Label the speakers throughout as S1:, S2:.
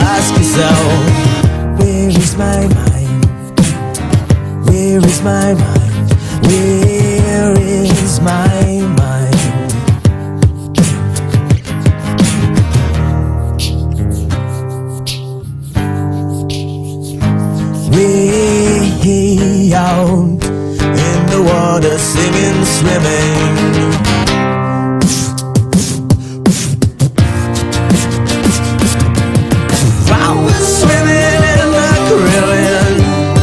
S1: ask yourself, where is my mind? Where is my mind? Where is my mind? Way out in the water, singing, swimming. I was swimming in the Caribbean.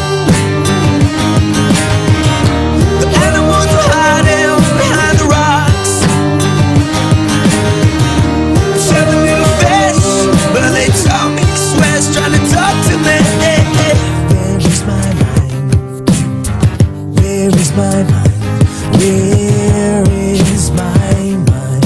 S1: The animals were hiding behind the rocks. Seven little fish, but they told me Swiss, trying to talk to me. Where is my mind? Where is my mind? Where is my mind?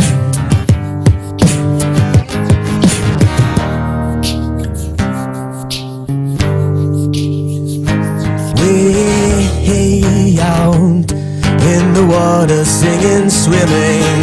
S1: Way out in the water, singing, swimming.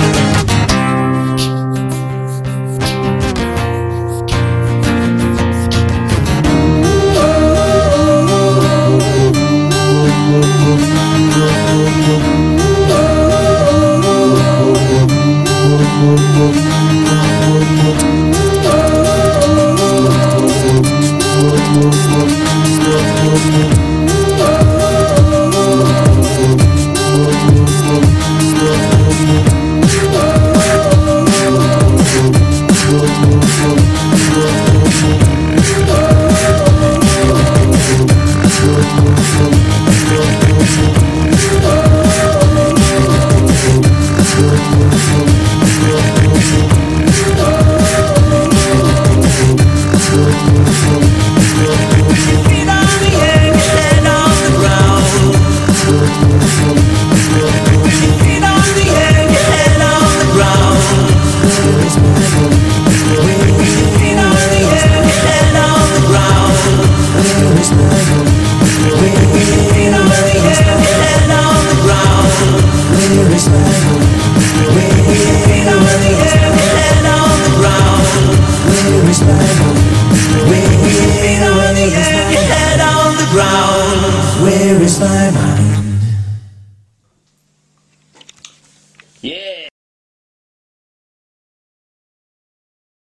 S1: Where is my mind?